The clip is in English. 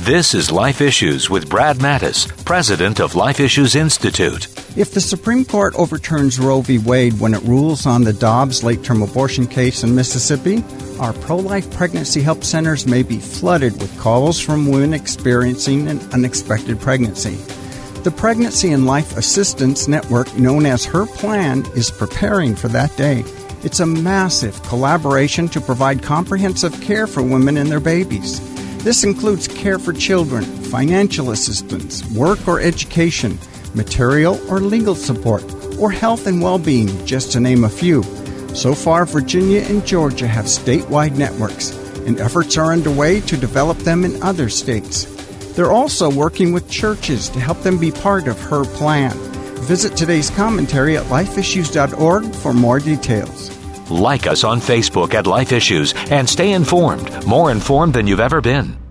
This is Life Issues with Brad Mattis, president of Life Issues Institute. If the Supreme Court overturns Roe v. Wade when it rules on the Dobbs late-term abortion case in Mississippi, our pro-life pregnancy help centers may be flooded with calls from women experiencing an unexpected pregnancy. The Pregnancy and Life Assistance Network, known as Her Plan, is preparing for that day. It's a massive collaboration to provide comprehensive care for women and their babies. This includes care for children, financial assistance, work or education, material or legal support, or health and well-being, just to name a few. So far, Virginia and Georgia have statewide networks, and efforts are underway to develop them in other states. They're also working with churches to help them be part of Her Plan. Visit today's commentary at lifeissues.org for more details. Like us on Facebook at Life Issues and stay informed, more informed than you've ever been.